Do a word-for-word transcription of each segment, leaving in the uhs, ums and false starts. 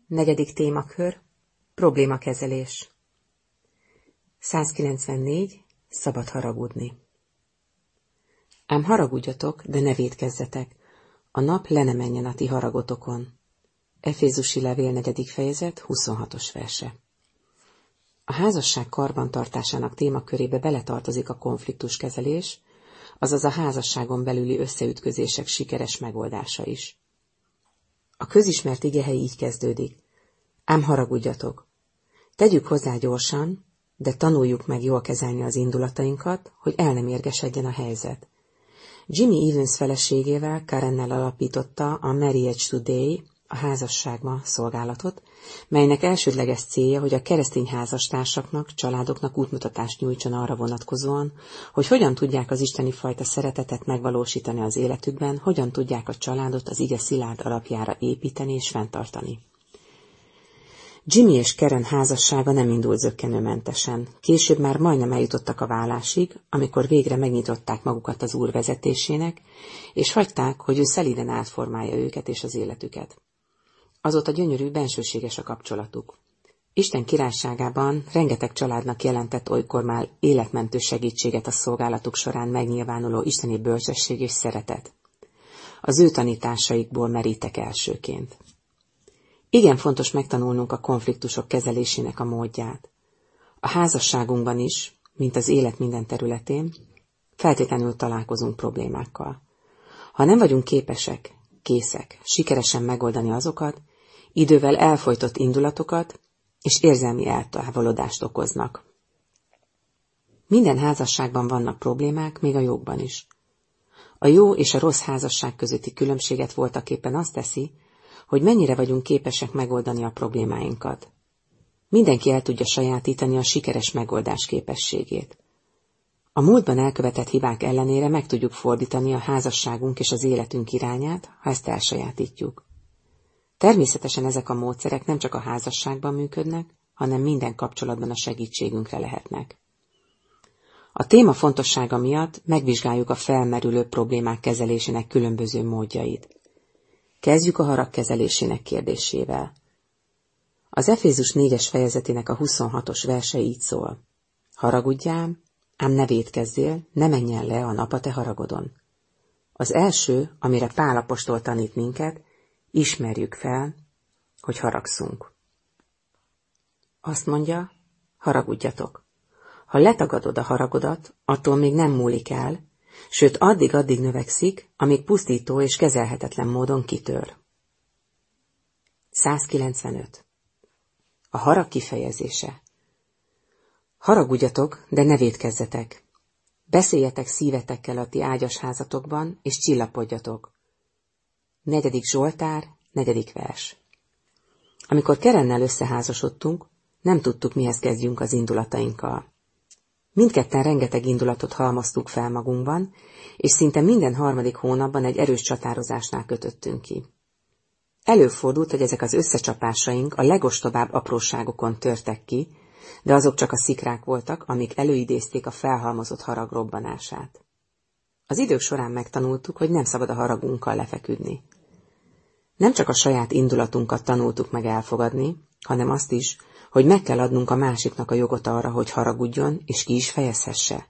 Negyedik témakör, problémakezelés. százkilencvennégy. Szabad haragudni. Ám haragudjatok, de ne vétkezzetek, a nap le ne menjen a ti haragotokon. Efézusi levél negyedik fejezet, huszonhatos verse. A házasság karbantartásának témakörébe beletartozik a konfliktuskezelés, azaz a házasságon belüli összeütközések sikeres megoldása is. A közismert igehely így kezdődik. Ám haragudjatok. Tegyük hozzá gyorsan, de tanuljuk meg jól kezelni az indulatainkat, hogy el nem érgesedjen a helyzet. Jimmy Evans feleségével, Karennel alapította a Marriage Today, a házasságma szolgálatot, melynek elsődleges célja, hogy a keresztény házastársaknak, családoknak útmutatást nyújtson arra vonatkozóan, hogy hogyan tudják az isteni fajta szeretetet megvalósítani az életükben, hogyan tudják a családot az ige szilárd alapjára építeni és fenntartani. Jimmy és Karen házassága nem indult zökkenőmentesen. Később már majdnem eljutottak a válásig, amikor végre megnyitották magukat az Úr vezetésének, és hagyták, hogy ő szelíden átformálja őket és az életüket. Azóta gyönyörű, bensőséges a kapcsolatuk. Isten királyságában rengeteg családnak jelentett olykor már életmentő segítséget a szolgálatuk során megnyilvánuló isteni bölcsesség és szeretet. Az ő tanításaikból merítek elsőként. Igen fontos megtanulnunk a konfliktusok kezelésének a módját. A házasságunkban is, mint az élet minden területén, feltétlenül találkozunk problémákkal. Ha nem vagyunk képesek, készek, sikeresen megoldani azokat, idővel elfojtott indulatokat és érzelmi eltávolodást okoznak. Minden házasságban vannak problémák, még a jókban is. A jó és a rossz házasság közötti különbséget voltaképpen azt teszi, hogy mennyire vagyunk képesek megoldani a problémáinkat. Mindenki el tudja sajátítani a sikeres megoldás képességét. A múltban elkövetett hibák ellenére meg tudjuk fordítani a házasságunk és az életünk irányát, ha ezt elsajátítjuk. Természetesen ezek a módszerek nem csak a házasságban működnek, hanem minden kapcsolatban a segítségünkre lehetnek. A téma fontossága miatt megvizsgáljuk a felmerülő problémák kezelésének különböző módjait. Kezdjük a harag kezelésének kérdésével. Az Efézus négyes fejezetének a huszonhatos verse így szól. Haragudjál, ám ne vétkezzél, ne menjen le a nap a te haragodon. Az első, amire Pál apostol tanít minket, ismerjük fel, hogy haragszunk. Azt mondja, haragudjatok. Ha letagadod a haragodat, attól még nem múlik el, sőt addig-addig növekszik, amíg pusztító és kezelhetetlen módon kitör. százkilencvenöt. A harag kifejezése. Haragudjatok, de ne vétkezzetek. Beszéljetek szívetekkel a ti ágyasházatokban, és csillapodjatok. Negyedik Zsoltár, negyedik vers. Amikor Karennel összeházasodtunk, nem tudtuk, mihez kezdjünk az indulatainkkal. Mindketten rengeteg indulatot halmoztuk fel magunkban, és szinte minden harmadik hónapban egy erős csatározásnál kötöttünk ki. Előfordult, hogy ezek az összecsapásaink a legostobább apróságokon törtek ki, de azok csak a szikrák voltak, amik előidézték a felhalmozott harag robbanását. Az idők során megtanultuk, hogy nem szabad a haragunkkal lefeküdni. Nem csak a saját indulatunkat tanultuk meg elfogadni, hanem azt is, hogy meg kell adnunk a másiknak a jogot arra, hogy haragudjon, és ki is fejezhesse.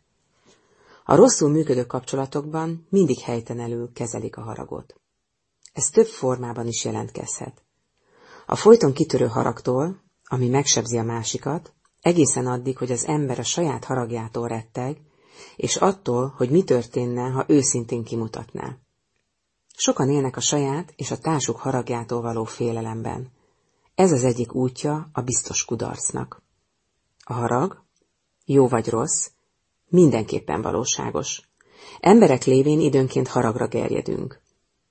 A rosszul működő kapcsolatokban mindig helytelenül kezelik a haragot. Ez több formában is jelentkezhet. A folyton kitörő haragtól, ami megsebzi a másikat, egészen addig, hogy az ember a saját haragjától retteg, és attól, hogy mi történne, ha őszintén kimutatná. Sokan élnek a saját és a társuk haragjától való félelemben. Ez az egyik útja a biztos kudarcnak. A harag, jó vagy rossz, mindenképpen valóságos. Emberek lévén időnként haragra gerjedünk.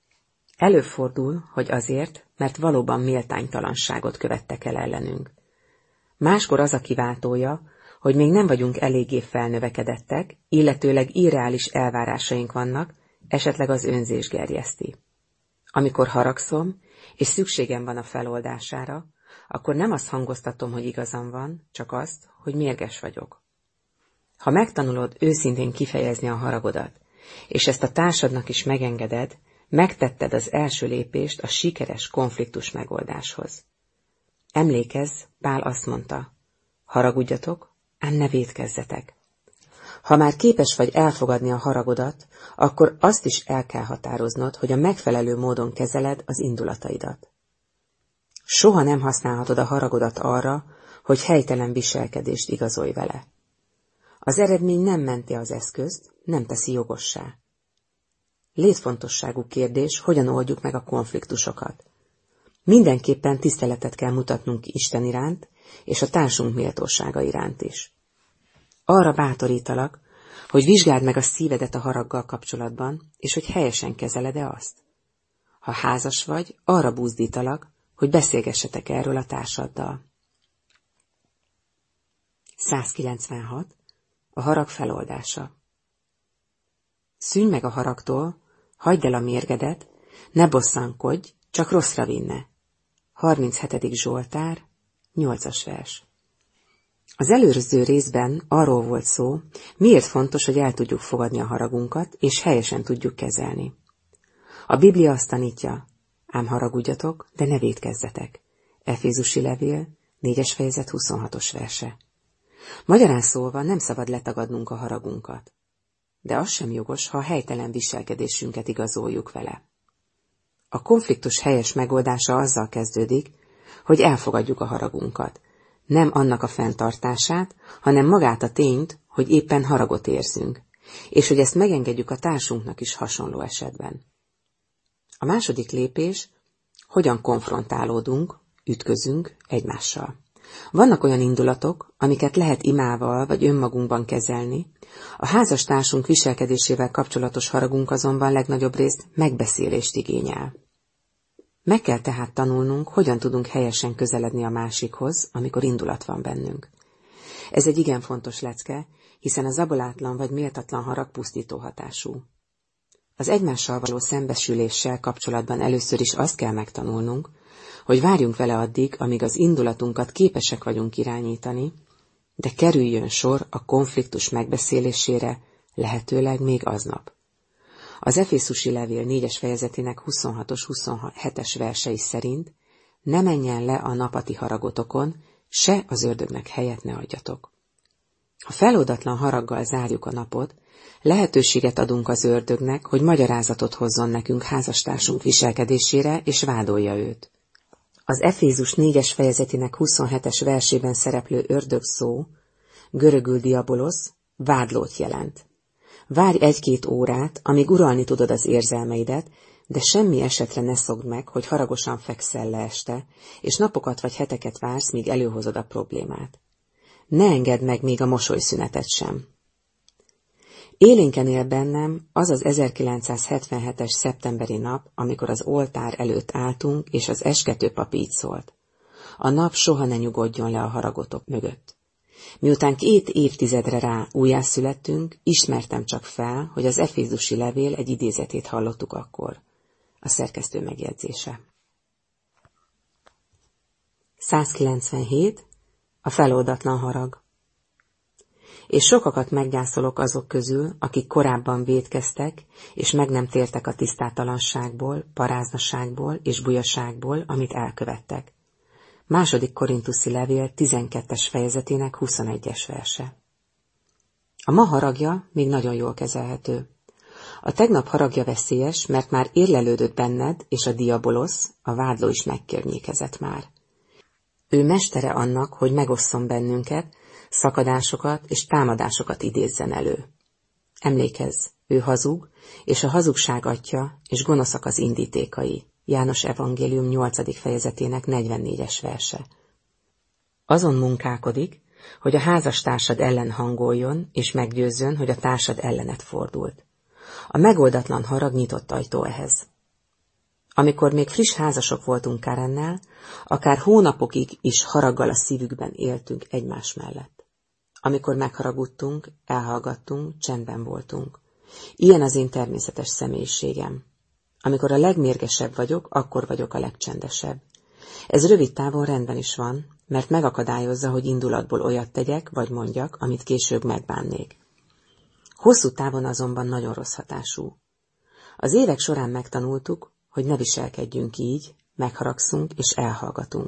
Előfordul, hogy azért, mert valóban méltánytalanságot követtek el ellenünk. Máskor az a kiváltója, hogy még nem vagyunk eléggé felnövekedettek, illetőleg irreális elvárásaink vannak, esetleg az önzés gerjeszti. Amikor haragszom, és szükségem van a feloldására, akkor nem azt hangoztatom, hogy igazam van, csak azt, hogy mérges vagyok. Ha megtanulod őszintén kifejezni a haragodat, és ezt a társadnak is megengeded, megtetted az első lépést a sikeres konfliktus megoldáshoz. Emlékezz, Pál azt mondta, haragudjatok, ám ne vétkezzetek. Ha már képes vagy elfogadni a haragodat, akkor azt is el kell határoznod, hogy a megfelelő módon kezeled az indulataidat. Soha nem használhatod a haragodat arra, hogy helytelen viselkedést igazolj vele. Az eredmény nem menti az eszközt, nem teszi jogossá. Létfontosságú kérdés, hogyan oldjuk meg a konfliktusokat. Mindenképpen tiszteletet kell mutatnunk Isten iránt, és a társunk méltósága iránt is. Arra bátorítalak, hogy vizsgáld meg a szívedet a haraggal kapcsolatban, és hogy helyesen kezeled-e azt. Ha házas vagy, arra buzdítalak, hogy beszélgessetek erről a társaddal. százkilencvenhat. A harag feloldása. Szűnj meg a haragtól, hagyd el a mérgedet, ne bosszankodj, csak rosszra vinne. harminchetedik Zsoltár, nyolcas vers. Az előző részben arról volt szó, miért fontos, hogy el tudjuk fogadni a haragunkat, és helyesen tudjuk kezelni. A Biblia azt tanítja, ám haragudjatok, de ne vétkezzetek. Efézusi levél, négyes fejezet huszonhatos verse. Magyarán szólva nem szabad letagadnunk a haragunkat. De az sem jogos, ha a helytelen viselkedésünket igazoljuk vele. A konfliktus helyes megoldása azzal kezdődik, hogy elfogadjuk a haragunkat. Nem annak a fenntartását, hanem magát a tényt, hogy éppen haragot érzünk, és hogy ezt megengedjük a társunknak is hasonló esetben. A második lépés, hogyan konfrontálódunk, ütközünk egymással. Vannak olyan indulatok, amiket lehet imával vagy önmagunkban kezelni, a házastársunk viselkedésével kapcsolatos haragunk azonban legnagyobb részt megbeszélést igényel. Meg kell tehát tanulnunk, hogyan tudunk helyesen közeledni a másikhoz, amikor indulat van bennünk. Ez egy igen fontos lecke, hiszen a zabolátlan vagy méltatlan harag pusztító hatású. Az egymással való szembesüléssel kapcsolatban először is azt kell megtanulnunk, hogy várjunk vele addig, amíg az indulatunkat képesek vagyunk irányítani, de kerüljön sor a konfliktus megbeszélésére, lehetőleg még aznap. Az Efészusi levél négyes fejezetének huszonhatos huszonhetes versei szerint ne menjen le a napati haragotokon, se az ördögnek helyet ne adjatok. Ha feloldatlan haraggal zárjuk a napot, lehetőséget adunk az ördögnek, hogy magyarázatot hozzon nekünk házastársunk viselkedésére, és vádolja őt. Az Efézus négyes fejezetének huszonhetes versében szereplő ördög szó, görögül diabolosz, vádlót jelent. Várj egy-két órát, amíg uralni tudod az érzelmeidet, de semmi esetre ne szogd meg, hogy haragosan fekszel le este, és napokat vagy heteket vársz, míg előhozod a problémát. Ne engedd meg még a mosolyszünetet sem. Élénken él bennem az az ezerkilencszázhetvenhetes szeptemberi nap, amikor az oltár előtt álltunk, és az esketőpap így szólt. A nap soha ne nyugodjon le a haragotok mögött. Miután két évtizedre rá újjászülettünk, ismertem csak fel, hogy az Efézusi levél egy idézetét hallottuk akkor. A szerkesztő megjegyzése. százkilencvenhét. A feloldatlan harag. És sokakat meggyászolok azok közül, akik korábban vétkeztek, és meg nem tértek a tisztátalanságból, paráznaságból és bujaságból, amit elkövettek. Második Korintuszi levél tizenkettes fejezetének huszonegyes verse. A ma haragja még nagyon jól kezelhető. A tegnap haragja veszélyes, mert már érlelődött benned, és a diabolosz, a vádló is megkörnyékezett már. Ő mestere annak, hogy megosszon bennünket, szakadásokat és támadásokat idézzen elő. Emlékezz, ő hazug, és a hazugság atya, és gonoszak az indítékai. János evangélium nyolcadik fejezetének negyvennégyes verse. Azon munkálkodik, hogy a házastársad ellen hangoljon, és meggyőzzön, hogy a társad ellenet fordult. A megoldatlan harag nyitott ajtó ehhez. Amikor még friss házasok voltunk Karennel, akár hónapokig is haraggal a szívükben éltünk egymás mellett. Amikor megharagudtunk, elhallgattunk, csendben voltunk. Ilyen az én természetes személyiségem. Amikor a legmérgesebb vagyok, akkor vagyok a legcsendesebb. Ez rövid távon rendben is van, mert megakadályozza, hogy indulatból olyat tegyek, vagy mondjak, amit később megbánnék. Hosszú távon azonban nagyon rossz hatású. Az évek során megtanultuk, hogy ne viselkedjünk így, megharagszunk és elhallgatunk.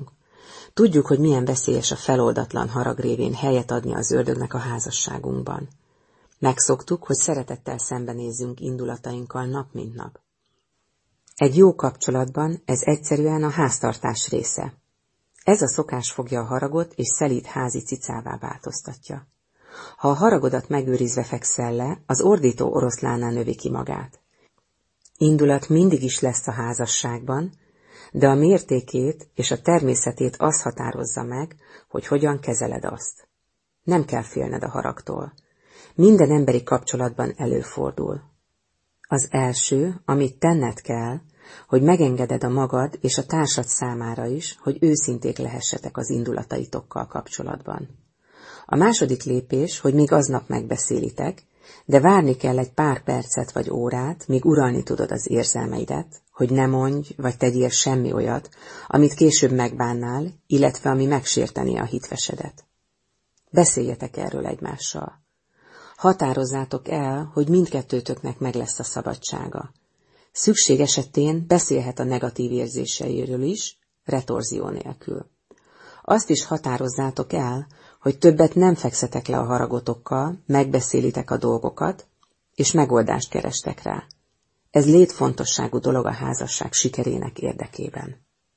Tudjuk, hogy milyen veszélyes a feloldatlan harag révén helyet adni az ördögnek a házasságunkban. Megszoktuk, hogy szeretettel szembenézzünk indulatainkkal nap mint nap. Egy jó kapcsolatban ez egyszerűen a háztartás része. Ez a szokás fogja a haragot és szelíd házi cicává változtatja. Ha a haragodat megőrizve fekszel le, az ordító oroszlánnál növi ki magát. Indulat mindig is lesz a házasságban, de a mértékét és a természetét az határozza meg, hogy hogyan kezeled azt. Nem kell félned a haragtól. Minden emberi kapcsolatban előfordul. Az első, amit tenned kell, hogy megengeded a magad és a társad számára is, hogy őszinték lehessetek az indulataitokkal kapcsolatban. A második lépés, hogy még aznap megbeszélitek, de várni kell egy pár percet vagy órát, míg uralni tudod az érzelmeidet, hogy ne mondj vagy tegyél semmi olyat, amit később megbánnál, illetve ami megsértené a hitvesedet. Beszéljetek erről egymással. Határozzátok el, hogy mindkettőtöknek meg lesz a szabadsága. Szükség esetén beszélhet a negatív érzéseiről is, retorzió nélkül. Azt is határozzátok el, hogy többet nem fekszetek le a haragotokkal, megbeszélitek a dolgokat, és megoldást kerestek rá. Ez létfontosságú dolog a házasság sikerének érdekében.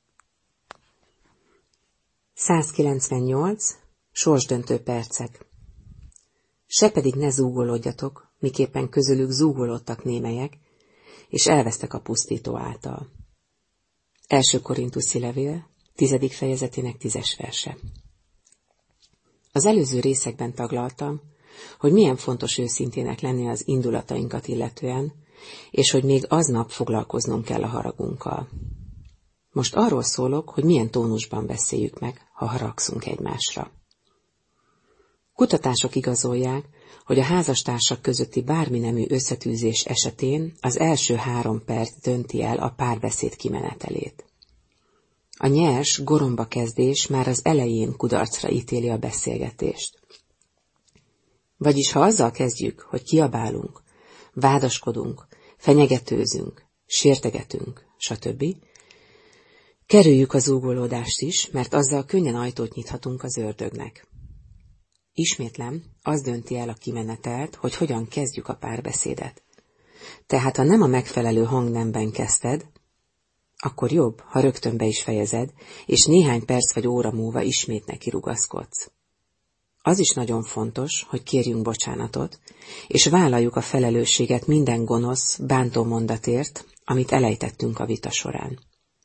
százkilencvennyolc. Sorsdöntő percek. Se pedig ne zúgolódjatok, miképpen közülük zúgolódtak némelyek, és elvesztek a pusztító által. Első Korintuszi levél, tizedik fejezetének tízes verse. Az előző részekben taglaltam, hogy milyen fontos őszintének lenni az indulatainkat illetően, és hogy még aznap foglalkoznunk kell a haragunkkal. Most arról szólok, hogy milyen tónusban beszéljük meg, ha haragszunk egymásra. Kutatások igazolják, hogy a házastársak közötti bármi nemű összetűzés esetén az első három perc dönti el a párbeszéd kimenetelét. A nyers, goromba kezdés már az elején kudarcra ítéli a beszélgetést. Vagyis ha azzal kezdjük, hogy kiabálunk, vádaskodunk, fenyegetőzünk, sértegetünk, stb., kerüljük az zúgolódást is, mert azzal könnyen ajtót nyithatunk az ördögnek. Ismétlem, az dönti el a kimenetelt, hogy hogyan kezdjük a párbeszédet. Tehát ha nem a megfelelő hangnemben kezdted, akkor jobb, ha rögtön be is fejezed, és néhány perc vagy óra múlva ismét neki rugaszkodsz. Az is nagyon fontos, hogy kérjünk bocsánatot, és vállaljuk a felelősséget minden gonosz, bántó mondatért, amit elejtettünk a vita során.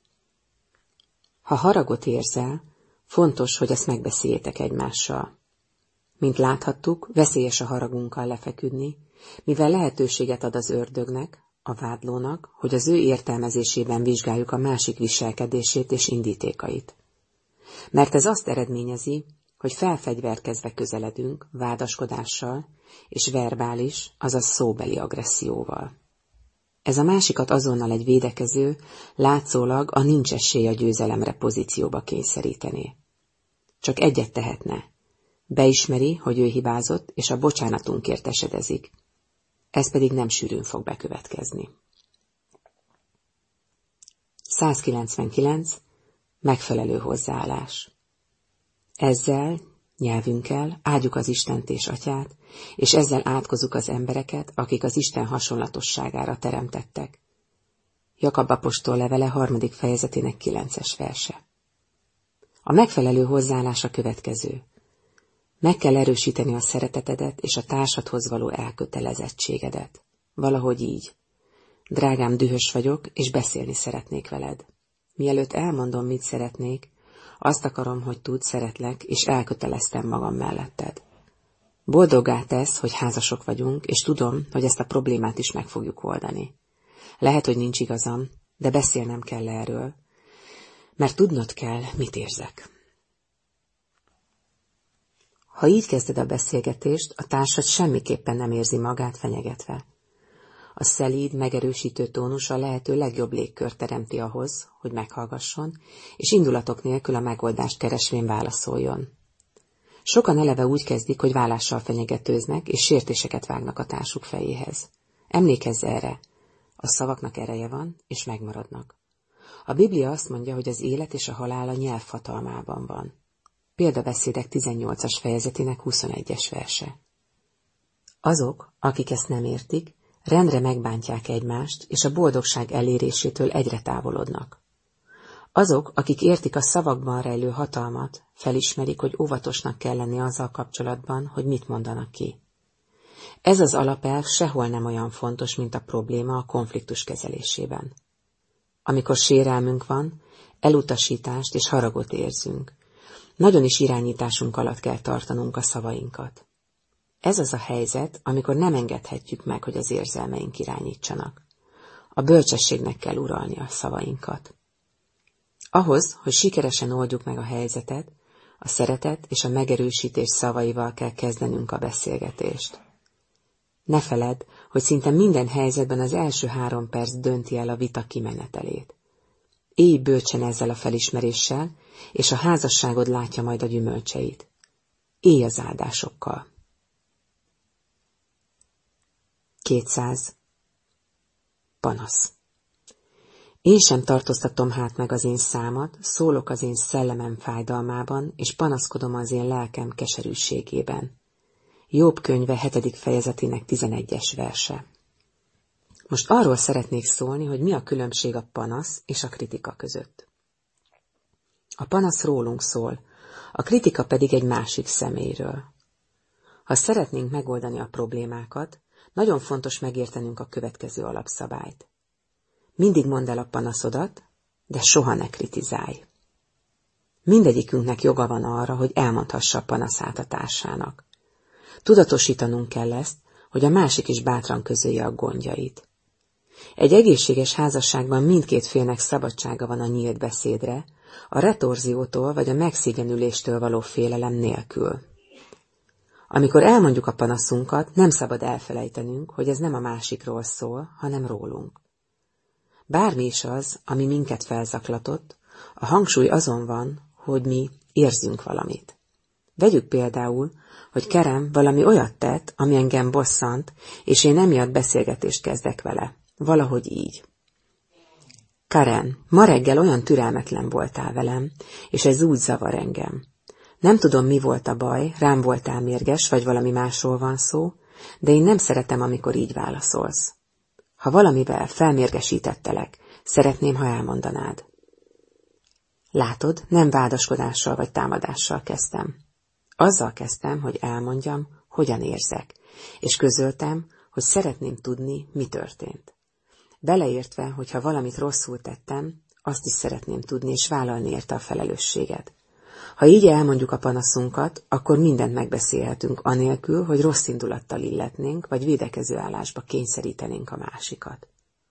Ha haragot érzel, fontos, hogy ezt megbeszéljétek egymással. Mint láthattuk, veszélyes a haragunkkal lefeküdni, mivel lehetőséget ad az ördögnek, a vádlónak, hogy az ő értelmezésében vizsgáljuk a másik viselkedését és indítékait. Mert ez azt eredményezi, hogy felfegyverkezve közeledünk vádaskodással és verbális, azaz szóbeli agresszióval. Ez a másikat azonnal egy védekező, látszólag a nincs esély a győzelemre pozícióba kényszerítené. Csak egyet tehetne. Beismeri, hogy ő hibázott, és a bocsánatunkért esedezik. Ez pedig nem sűrűn fog bekövetkezni. százkilencvenkilenc. Megfelelő hozzáállás. Ezzel, nyelvünkkel áldjuk az Istent és Atyát, és ezzel átkozunk az embereket, akik az Isten hasonlatosságára teremtettek. Jakab apostol levele harmadik fejezetének kilences verse. A megfelelő hozzáállás a következő. Meg kell erősíteni a szeretetedet és a társadhoz való elkötelezettségedet. Valahogy így. Drágám, dühös vagyok, és beszélni szeretnék veled. Mielőtt elmondom, mit szeretnék, azt akarom, hogy tudd, szeretlek, és elköteleztem magam melletted. Boldoggá tesz, hogy házasok vagyunk, és tudom, hogy ezt a problémát is meg fogjuk oldani. Lehet, hogy nincs igazam, de beszélnem kell erről, mert tudnod kell, mit érzek. Ha így kezded a beszélgetést, a társad semmiképpen nem érzi magát fenyegetve. A szelíd, megerősítő tónus a lehető legjobb légkört teremti ahhoz, hogy meghallgasson, és indulatok nélkül a megoldást keresvén válaszoljon. Sokan eleve úgy kezdik, hogy vállással fenyegetőznek, és sértéseket vágnak a társuk fejéhez. Emlékezz erre, a szavaknak ereje van, és megmaradnak. A Biblia azt mondja, hogy az élet és a halál a nyelv hatalmában van. Példabeszédek tizennyolcas fejezetének huszonegyes verse. Azok, akik ezt nem értik, rendre megbántják egymást, és a boldogság elérésétől egyre távolodnak. Azok, akik értik a szavakban rejlő hatalmat, felismerik, hogy óvatosnak kell lenni azzal kapcsolatban, hogy mit mondanak ki. Ez az alapelv sehol nem olyan fontos, mint a probléma a konfliktus kezelésében. Amikor sérelmünk van, elutasítást és haragot érzünk. Nagyon is irányításunk alatt kell tartanunk a szavainkat. Ez az a helyzet, amikor nem engedhetjük meg, hogy az érzelmeink irányítsanak. A bölcsességnek kell uralni a szavainkat. Ahhoz, hogy sikeresen oldjuk meg a helyzetet, a szeretet és a megerősítés szavaival kell kezdenünk a beszélgetést. Ne feledd, hogy szinte minden helyzetben az első három perc dönti el a vita kimenetelét. Élj bölcsen ezzel a felismeréssel, és a házasságod látja majd a gyümölcseit. Élj az áldásokkal. kétszáz. Panasz. Én sem tartóztatom hát meg az én számat, szólok az én szellemem fájdalmában, és panaszkodom az én lelkem keserűségében. Jobb könyve hetedik fejezetének tizenegyes verse. Most arról szeretnék szólni, hogy mi a különbség a panasz és a kritika között. A panasz rólunk szól, a kritika pedig egy másik személyről. Ha szeretnénk megoldani a problémákat, nagyon fontos megértenünk a következő alapszabályt. Mindig mondd el a panaszodat, de soha ne kritizálj. Mindegyikünknek joga van arra, hogy elmondhassa a panaszát a társának. Tudatosítanunk kell ezt, hogy a másik is bátran közölje a gondjait. Egy egészséges házasságban mindkét félnek szabadsága van a nyílt beszédre, a retorziótól vagy a megszégyenüléstől való félelem nélkül. Amikor elmondjuk a panaszunkat, nem szabad elfelejtenünk, hogy ez nem a másikról szól, hanem rólunk. Bármi is az, ami minket felzaklatott, a hangsúly azon van, hogy mi érzünk valamit. Vegyük például, hogy Kerem valami olyat tett, ami engem bosszant, és én emiatt beszélgetést kezdek vele. Valahogy így. Karen, ma reggel olyan türelmetlen voltál velem, és ez úgy zavar engem. Nem tudom, mi volt a baj, rám voltál mérges, vagy valami másról van szó, de én nem szeretem, amikor így válaszolsz. Ha valamivel felmérgesítettelek, szeretném, ha elmondanád. Látod, nem vádaskodással vagy támadással kezdtem. Azzal kezdtem, hogy elmondjam, hogyan érzek, és közöltem, hogy szeretném tudni, mi történt. Beleértve, hogy ha valamit rosszul tettem, azt is szeretném tudni, és vállalni érte a felelősséget. Ha így elmondjuk a panaszunkat, akkor mindent megbeszélhetünk anélkül, hogy rossz indulattal illetnénk, vagy védekező állásba kényszerítenénk a másikat.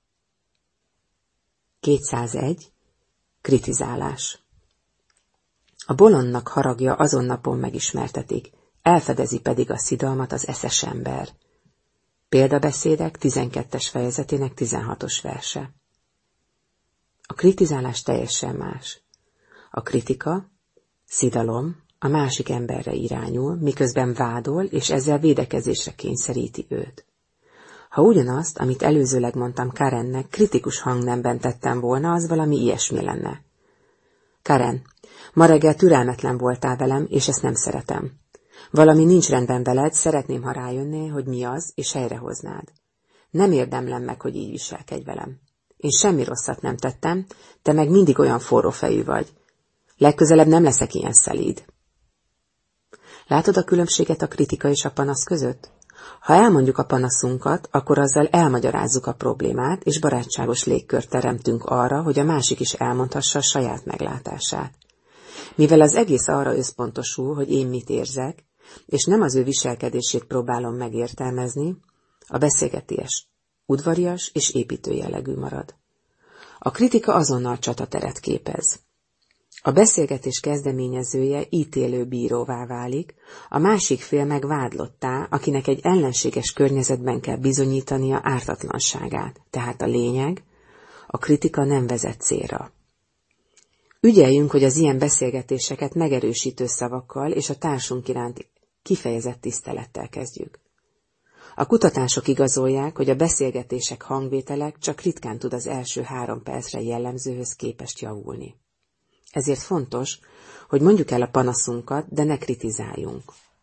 kétszázegy. Kritizálás. A bolondnak haragja azon napon megismertetik, elfedezi pedig a szidalmat az eszes ember. Példabeszédek tizenkettes fejezetének tizenhatos verse. A kritizálás teljesen más. A kritika, szidalom a másik emberre irányul, miközben vádol, és ezzel védekezésre kényszeríti őt. Ha ugyanazt, amit előzőleg mondtam Karennek, kritikus hangnemben tettem volna, az valami ilyesmi lenne. Karen, ma reggel türelmetlen voltál velem, és ezt nem szeretem. Valami nincs rendben veled, szeretném, ha rájönnél, hogy mi az, és helyrehoznád. Nem érdemlem meg, hogy így viselkedj velem. Én semmi rosszat nem tettem, te meg mindig olyan forrófejű vagy. Legközelebb nem leszek ilyen szelíd. Látod a különbséget a kritika és a panasz között? Ha elmondjuk a panaszunkat, akkor azzal elmagyarázzuk a problémát, és barátságos légkört teremtünk arra, hogy a másik is elmondhassa a saját meglátását. Mivel az egész arra összpontosul, hogy én mit érzek, és nem az ő viselkedését próbálom megértelmezni, a beszélgetés udvarias és építő jellegű marad. A kritika azonnal csatateret képez. A beszélgetés kezdeményezője ítélő bíróvá válik, a másik fél meg vádlottá, akinek egy ellenséges környezetben kell bizonyítania ártatlanságát, tehát a lényeg, a kritika nem vezet célra. Ügyeljünk, hogy az ilyen beszélgetéseket megerősítő szavakkal és a társunk iránt kifejezett tisztelettel kezdjük. A kutatások igazolják, hogy a beszélgetések hangvételek csak ritkán tud az első három percre jellemzőhöz képest javulni. Ezért fontos, hogy mondjuk el a panaszunkat, de ne kritizáljunk.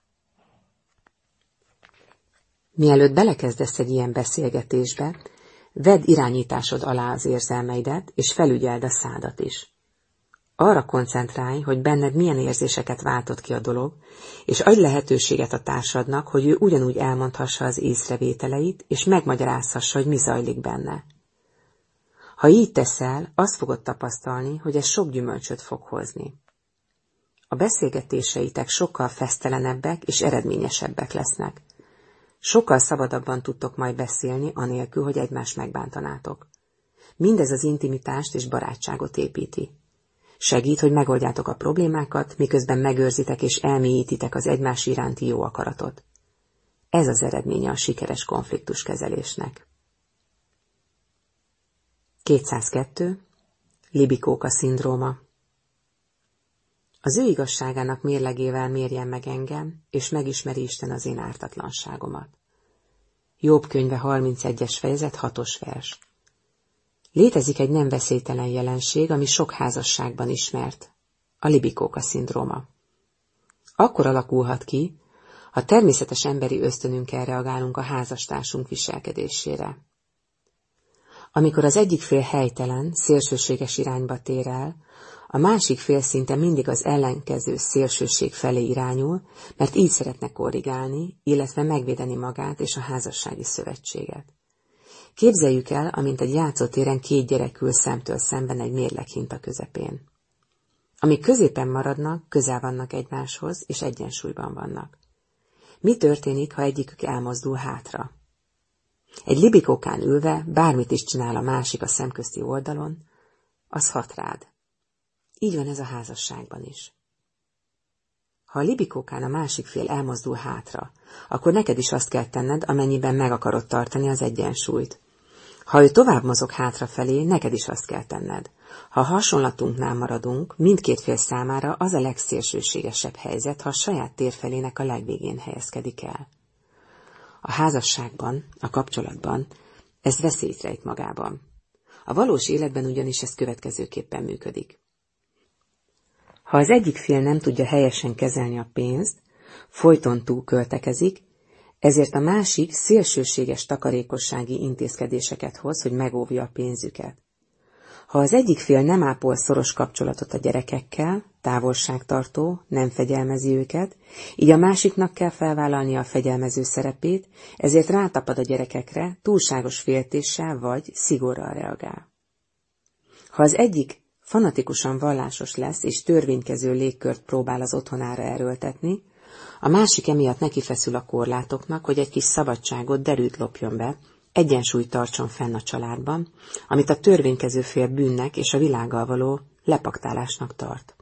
Mielőtt belekezdesz egy ilyen beszélgetésbe, vedd irányításod alá az érzelmeidet, és felügyeld a szádat is. Arra koncentrálj, hogy benned milyen érzéseket váltott ki a dolog, és adj lehetőséget a társadnak, hogy ő ugyanúgy elmondhassa az észrevételeit, és megmagyarázhassa, hogy mi zajlik benne. Ha így teszel, azt fogod tapasztalni, hogy ez sok gyümölcsöt fog hozni. A beszélgetéseitek sokkal fesztelenebbek és eredményesebbek lesznek. Sokkal szabadabban tudtok majd beszélni, anélkül, hogy egymást megbántanátok. Mindez az intimitást és barátságot építi. Segít, hogy megoldjátok a problémákat, miközben megőrzitek és elmélyítitek az egymás iránti jó akaratot. Ez az eredménye a sikeres konfliktuskezelésnek. kétszázkettő. Libikóka-szindróma. Az ő igazságának mérlegével mérjen meg engem, és megismeri Isten az én ártatlanságomat. Jobb könyve harmincegyes fejezet hatos vers. Létezik egy nem veszélytelen jelenség, ami sok házasságban ismert, a Libikóka-szindróma. Akkor alakulhat ki, ha természetes emberi ösztönünkkel reagálunk a házastársunk viselkedésére. Amikor az egyik fél helytelen, szélsőséges irányba tér el, a másik fél szinte mindig az ellenkező szélsőség felé irányul, mert így szeretne korrigálni, illetve megvédeni magát és a házassági szövetséget. Képzeljük el, amint egy játszótéren két gyerek ül szemtől szemben egy mérleghinta közepén. Amíg középen maradnak, közel vannak egymáshoz, és egyensúlyban vannak. Mi történik, ha egyikük elmozdul hátra? Egy libikókán ülve, bármit is csinál a másik a szemközti oldalon, az hat rád. Így van ez a házasságban is. Ha a libikókán a másik fél elmozdul hátra, akkor neked is azt kell tenned, amennyiben meg akarod tartani az egyensúlyt. Ha ő tovább mozog hátrafelé, neked is azt kell tenned. Ha a hasonlatunknál maradunk, mindkét fél számára az a legszélsőségesebb helyzet, ha a saját térfelének a legvégén helyezkedik el. A házasságban, a kapcsolatban ez veszélyt rejt magában. A valós életben ugyanis ez következőképpen működik. Ha az egyik fél nem tudja helyesen kezelni a pénzt, folyton túlköltekezik, ezért a másik szélsőséges takarékossági intézkedéseket hoz, hogy megóvja a pénzüket. Ha az egyik fél nem ápol szoros kapcsolatot a gyerekekkel, távolságtartó, nem fegyelmezi őket, így a másiknak kell felvállalnia a fegyelmező szerepét, ezért rátapad a gyerekekre, túlságos féltéssel vagy szigorral reagál. Ha az egyik fanatikusan vallásos lesz és törvénykező légkört próbál az otthonára erőltetni, a másik emiatt nekifeszül a korlátoknak, hogy egy kis szabadságot, derűt lopjon be, egyensúlyt tartson fenn a családban, amit a törvénykező fél bűnnek és a világgal való lepaktálásnak tart.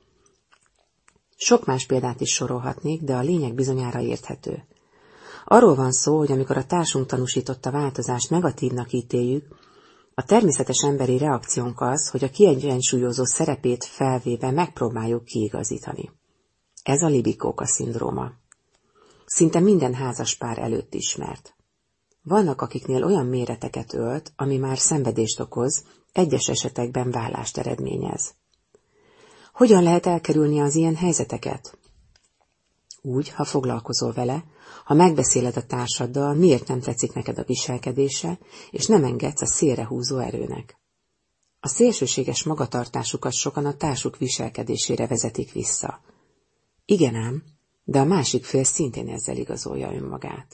Sok más példát is sorolhatnék, de a lényeg bizonyára érthető. Arról van szó, hogy amikor a társunk tanúsította változást negatívnak ítéljük, a természetes emberi reakciónk az, hogy a kiegyensúlyozó szerepét felvéve megpróbáljuk kiigazítani. Ez a Libikóka-szindróma. Szinte minden házaspár előtt ismert. Vannak, akiknél olyan méreteket ölt, ami már szenvedést okoz, egyes esetekben vállást eredményez. Hogyan lehet elkerülni az ilyen helyzeteket? Úgy, ha foglalkozol vele, ha megbeszéled a társaddal, miért nem tetszik neked a viselkedése, és nem engedsz a szélre húzó erőnek. A szélsőséges magatartásukat sokan a társuk viselkedésére vezetik vissza. Igen ám, de a másik fél szintén ezzel igazolja önmagát.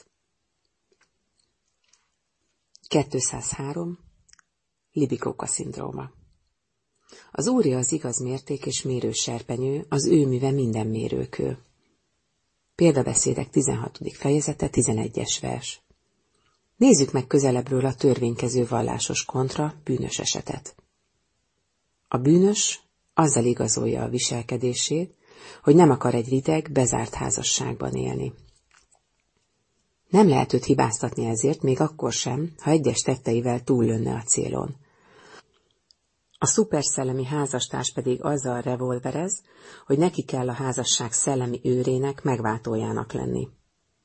kétszázhárom. Libikóka-szindróma. Az Úrja az igaz mérték és mérőserpenyő, az ő műve minden mérőkő. Példabeszédek tizenhatodik fejezete, tizenegyes vers. Nézzük meg közelebbről a törvénykező vallásos kontra bűnös esetet. A bűnös azzal igazolja a viselkedését, hogy nem akar egy rideg, bezárt házasságban élni. Nem lehet őt hibáztatni ezért, még akkor sem, ha egyes tetteivel túllönne a célon. A szuperszellemi házastárs pedig azzal revolverez, hogy neki kell a házasság szellemi őrének, megváltójának lenni.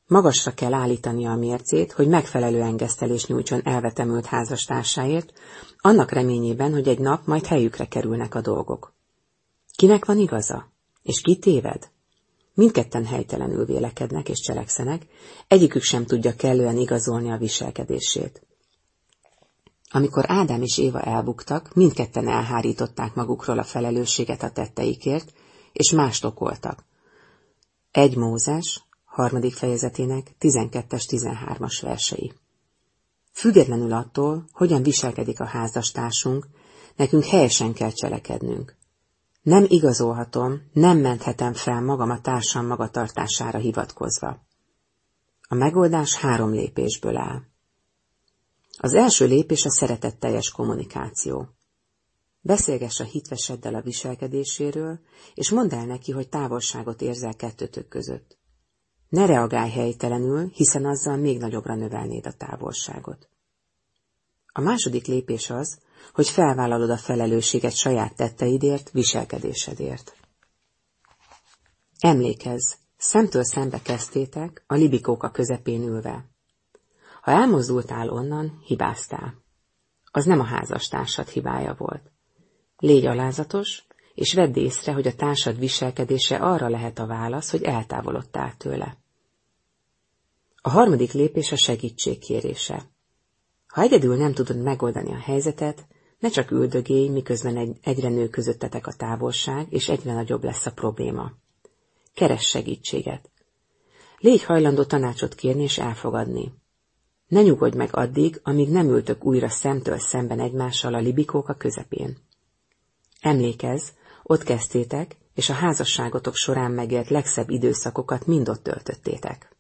Magasra kell állítania a mércét, hogy megfelelő engesztelést nyújtson elvetemült házastársáért, annak reményében, hogy egy nap majd helyükre kerülnek a dolgok. Kinek van igaza? És ki téved? Mindketten helytelenül vélekednek és cselekszenek, egyikük sem tudja kellően igazolni a viselkedését. Amikor Ádám és Éva elbuktak, mindketten elhárították magukról a felelősséget a tetteikért, és mást okoltak. Egy Mózes, harmadik fejezetének tizenkettes tizenhármas versei. Függetlenül attól, hogyan viselkedik a házastársunk, nekünk helyesen kell cselekednünk. Nem igazolhatom, nem menthetem fel magam a társam magatartására hivatkozva. A megoldás három lépésből áll. Az első lépés a szeretetteljes kommunikáció. Beszélgess a hitveseddel a viselkedéséről, és mondd el neki, hogy távolságot érzel kettőtök között. Ne reagálj helytelenül, hiszen azzal még nagyobbra növelnéd a távolságot. A második lépés az, hogy felvállalod a felelősséget saját tetteidért, viselkedésedért. Emlékezz, szemtől szembe kezdtétek, a libikóka közepén ülve. Ha elmozdultál onnan, hibáztál. Az nem a házastársad hibája volt. Légy alázatos, és vedd észre, hogy a társad viselkedése arra lehet a válasz, hogy eltávolodtál tőle. A harmadik lépés a segítség kérése. Ha egyedül nem tudod megoldani a helyzetet, ne csak üldögélj, miközben egy, egyre nő közöttetek a távolság, és egyre nagyobb lesz a probléma. Keress segítséget. Légy hajlandó tanácsot kérni és elfogadni. Ne nyugodj meg addig, amíg nem ültök újra szemtől szemben egymással a libikóka közepén. Emlékezz, ott kezdtétek, és a házasságotok során megélt legszebb időszakokat mind ott töltöttétek.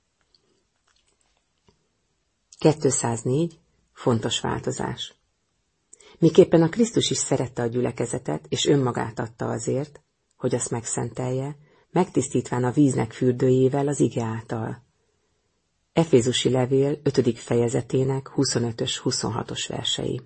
kétszáznégy. Fontos változás. Miképpen a Krisztus is szerette a gyülekezetet, és önmagát adta azért, hogy azt megszentelje, megtisztítván a víznek fürdőjével az ige által. Efézusi levél ötödik fejezetének huszonötös huszonhatos versei.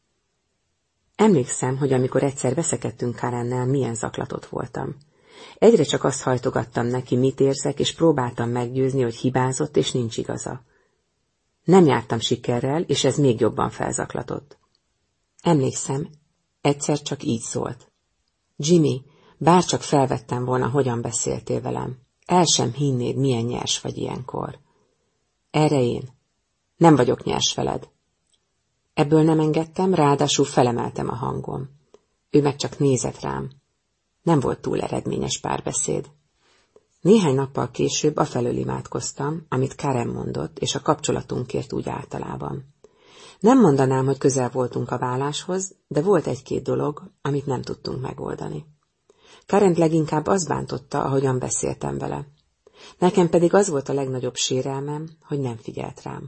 Emlékszem, hogy amikor egyszer veszekedtünk Karennel, milyen zaklatott voltam. Egyre csak azt hajtogattam neki, mit érzek, és próbáltam meggyőzni, hogy hibázott, és nincs igaza. Nem jártam sikerrel, és ez még jobban felzaklatott. Emlékszem, egyszer csak így szólt. Jimmy, bárcsak felvettem volna, hogyan beszéltél velem. El sem hinnéd, milyen nyers vagy ilyenkor. Erre én. Nem vagyok nyers veled. Ebből nem engedtem, ráadásul felemeltem a hangom. Ő meg csak nézett rám. Nem volt túl eredményes párbeszéd. Néhány nappal később afelől imádkoztam, amit Karen mondott, és a kapcsolatunkért úgy általában. Nem mondanám, hogy közel voltunk a váláshoz, de volt egy-két dolog, amit nem tudtunk megoldani. Karent leginkább az bántotta, ahogyan beszéltem vele. Nekem pedig az volt a legnagyobb sérelmem, hogy nem figyelt rám.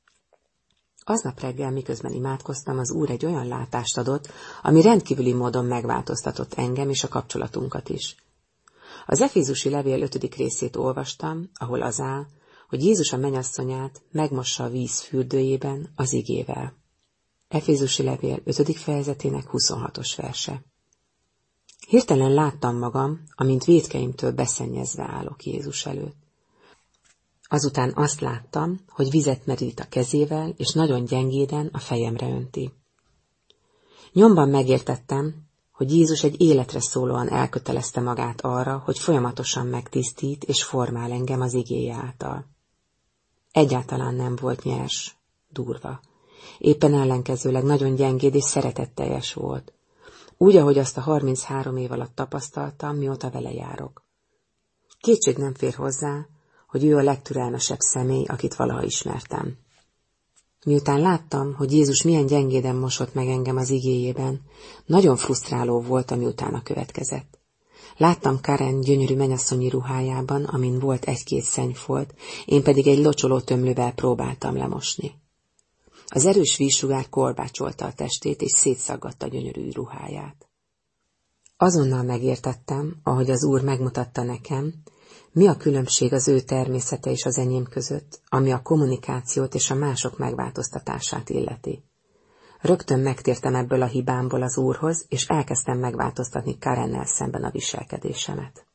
Aznap reggel, miközben imádkoztam, az Úr egy olyan látást adott, ami rendkívüli módon megváltoztatott engem és a kapcsolatunkat is. Az Efézusi levél ötödik részét olvastam, ahol az áll, hogy Jézus a mennyasszonyát megmossa a víz fürdőjében az igével. Efézusi levél ötödik fejezetének huszonhatos verse. Hirtelen láttam magam, amint vétkeimtől beszennyezve állok Jézus előtt. Azután azt láttam, hogy vizet merít a kezével, és nagyon gyengéden a fejemre önti. Nyomban megértettem, hogy Jézus egy életre szólóan elkötelezte magát arra, hogy folyamatosan megtisztít és formál engem az igéje által. Egyáltalán nem volt nyers, durva. Éppen ellenkezőleg nagyon gyengéd és szeretetteljes volt. Úgy, ahogy azt a harminchárom év alatt tapasztaltam, mióta vele járok. Kétség nem fér hozzá, hogy ő a legtürelmesebb személy, akit valaha ismertem. Miután láttam, hogy Jézus milyen gyengéden mosott meg engem az igéjében, nagyon frusztráló volt, ami utána következett. Láttam Karen gyönyörű mennyasszonyi ruhájában, amin volt egy-két szennyfolt, én pedig egy locsoló tömlővel próbáltam lemosni. Az erős vízsugár korbácsolta a testét, és szétszaggatta gyönyörű ruháját. Azonnal megértettem, ahogy az Úr megmutatta nekem, mi a különbség az ő természete és az enyém között, ami a kommunikációt és a mások megváltoztatását illeti. Rögtön megtértem ebből a hibámból az Úrhoz, és elkezdtem megváltoztatni Karennel szemben a viselkedésemet.